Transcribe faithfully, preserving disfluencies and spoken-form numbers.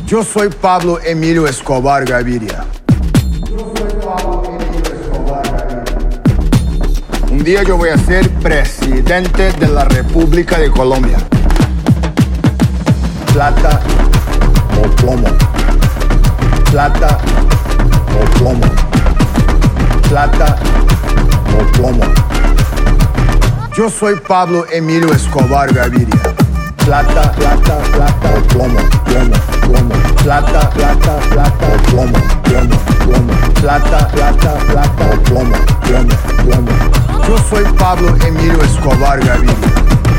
Yo soy Pablo Emilio Escobar Gaviria. Yo soy Pablo Emilio Escobar Gaviria. Un día yo voy a ser presidente de la República de Colombia. Plata o plomo. Plata o plomo. Plata o plomo. Yo soy Pablo Emilio Escobar Gaviria. Plata, plata, plata o plomo, plomo, plomo. Plata, plata, plata o plomo, plomo, plomo. Plata, plata, plata o plomo, plomo, plomo. Yo soy Pablo Emilio Escobar Gaviria.